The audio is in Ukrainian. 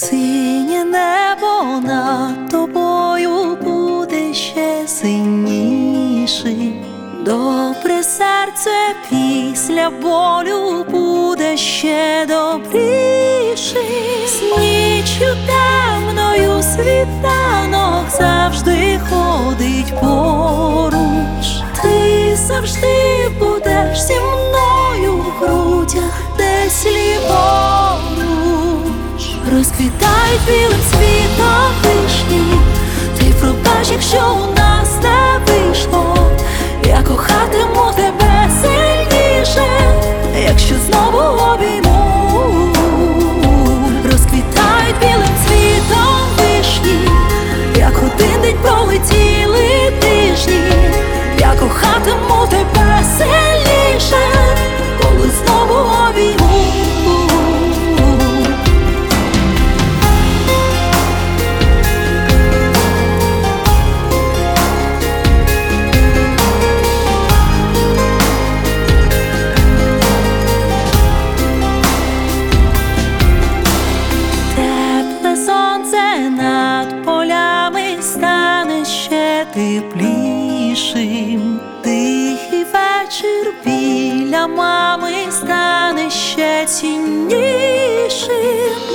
Синє небо над тобою буде ще синішим. Добре серце після болю буде ще добрішим. З ніччю темною світанок завжди ходить поруч. Ти завжди будеш зі мною в грудях, десь ліворуч. Розквітають білим цвітом вишні. Ти пробач, якщо у нас не вийшло. Я кохатиму тебе сильніше, якщо знову обійму. Розквітають білим цвітом вишні, як один день пролетіли тижні. Я кохатиму тебе сильніше, коли знову обійму. Над полями стане ще теплішим. Тихий вечір біля мами стане ще ціннішим.